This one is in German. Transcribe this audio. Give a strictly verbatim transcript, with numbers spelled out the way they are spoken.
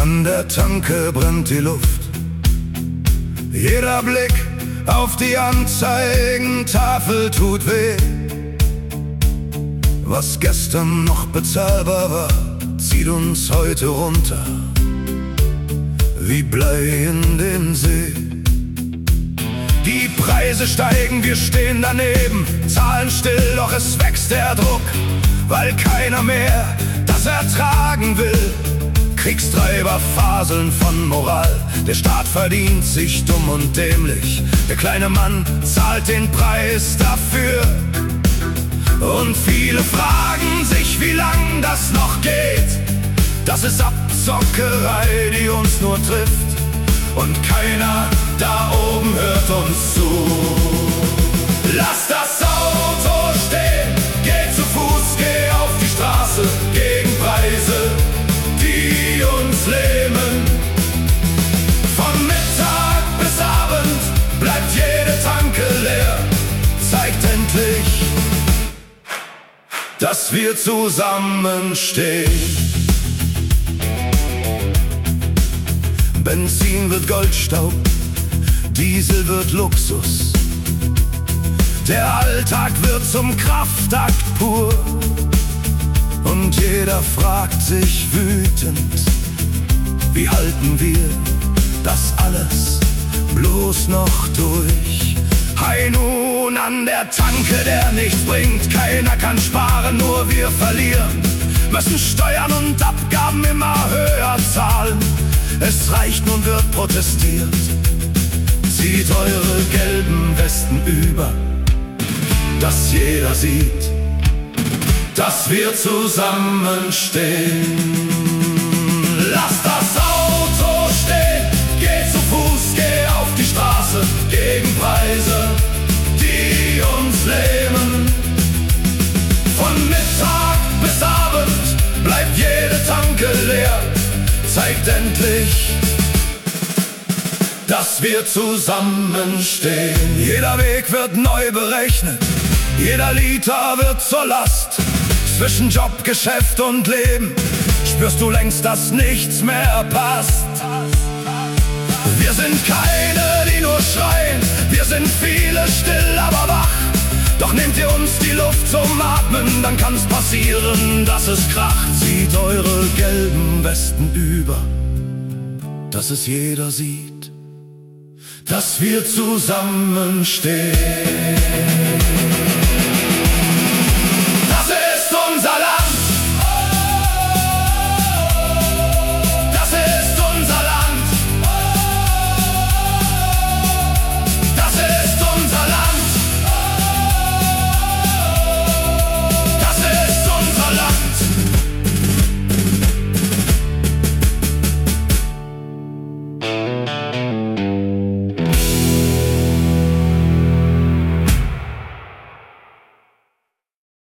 An der Tanke brennt die Luft. Jeder Blick auf die Anzeigentafel tut weh. Was gestern noch bezahlbar war, zieht uns heute runter wie Blei in den See. Die Preise steigen, wir stehen daneben, zahlen still, doch es wächst der Druck, weil keiner mehr das ertragen will. Kriegstreiber faseln von Moral, der Staat verdient sich dumm und dämlich, der kleine Mann zahlt den Preis dafür. Und viele fragen sich, wie lang das noch geht. Das ist Abzockerei, die uns nur trifft, und keiner da oben hört uns zu. Lass das Auto stehen, geh zu Fuß, geh auf die Straße, gegen Preise, die uns lähmen. Von Mittag bis Abend bleibt jede Tanke leer, zeigt endlich, dass wir zusammenstehen. Benzin wird Goldstaub, Diesel wird Luxus, der Alltag wird zum Kraftakt pur. Und jeder fragt sich wütend, wie halten wir das alles bloß noch durch? Hei nun an der Tanke, der nichts bringt, keiner kann sparen, nur wir verlieren, müssen Steuern und Abgaben immer höher zahlen. Es reicht, nun wird protestiert, zieht eure gelben Westen über, dass jeder sieht, dass wir zusammenstehen. Lass das Auto stehen, geh zu Fuß, geh auf die Straße, gegen Preise, die uns lähmen. Von Mittag bis Abend bleibt jede Tanke leer, zeigt endlich, dass wir zusammenstehen. Jeder Weg wird neu berechnet, jeder Liter wird zur Last. Zwischen Job, Geschäft und Leben spürst du längst, dass nichts mehr passt. Wir sind keine, die nur schreien, wir sind viele still, aber wach. Doch nehmt ihr uns die Luft zum Atmen, dann kann's passieren, dass es kracht. Zieht eure gelben Westen über, dass es jeder sieht, dass wir zusammenstehen.